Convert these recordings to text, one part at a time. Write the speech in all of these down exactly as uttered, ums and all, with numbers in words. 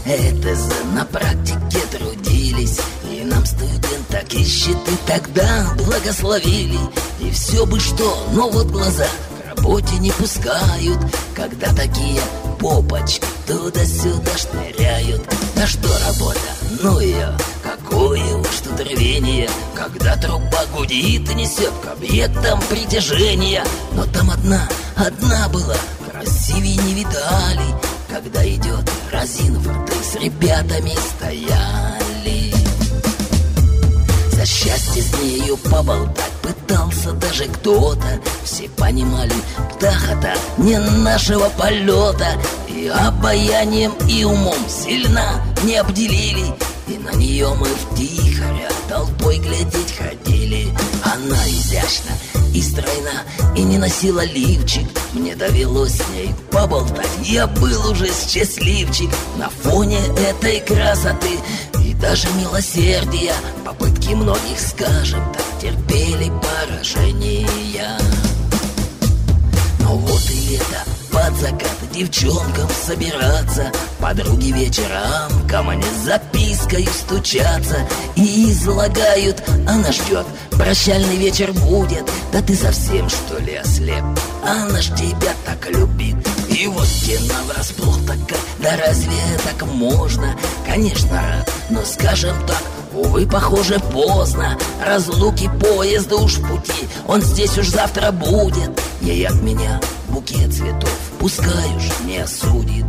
ЭТЗ на практике трудились, и нам студенток и щиты тогда благословили. И все бы что, но вот глаза к работе не пускают, когда такие попочки туда-сюда шныряют. Да что работа, ну ее, какое уж тут рвение, когда труба гудит и несет к объектам притяжения. Но там одна, одна была, красивее не видали, когда идет, разинув рты, с ребятами стояли. За счастье с нею поболтать пытался даже кто-то. Все понимали, птаха-то не нашего полета, и обаянием, и умом сильно не обделили. И на нее мы втихаря толпой глядеть ходили. Она изящна и стройна, и не носила лифчик. Мне довелось с ней поболтать, я был уже счастливчик. На фоне этой красоты и даже милосердия попытки многих, скажем так, терпели поражения. Но вот и лето, под закат девчонкам собираться, подруги вечерам ко мне с запиской стучатся и излагают, она ждет, прощальный вечер будет. Да ты совсем что ли ослеп? Она ж тебя так любит. И вот тена врасплох такая, да разве так можно? Конечно рад, но скажем так, увы, похоже, поздно. Разлуки поезда уж в пути, он здесь уж завтра будет. Ей от меня букет цветов, пускай уж не осудит.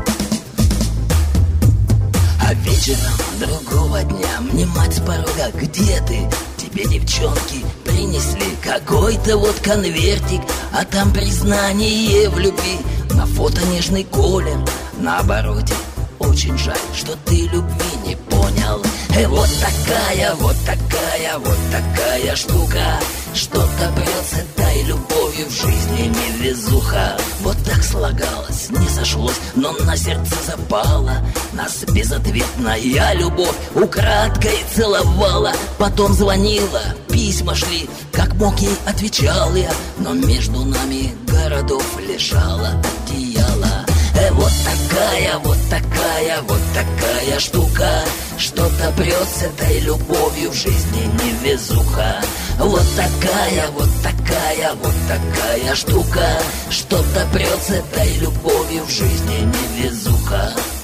А вечером другого дня мне мать с порога: где ты? Тебе девчонки принесли какой-то вот конвертик, а там признание в любви. На фото нежный Коля, на обороте очень жаль, что ты любви не понял. И вот такая, вот такая, вот такая штука, что-то прет с этой любовью в жизни невезуха. Вот так слагалось, не сошлось, но на сердце запало. Нас безответная любовь украдкой целовала. Потом звонила, письма шли, как мог ей отвечал я, но между нами городов лежало одеяло. Э, вот такая, вот такая, вот такая штука, что-то прет с этой любовью в жизни невезуха. Вот такая, вот такая, вот такая штука, что-то прет с этой любовью в жизни невезуха.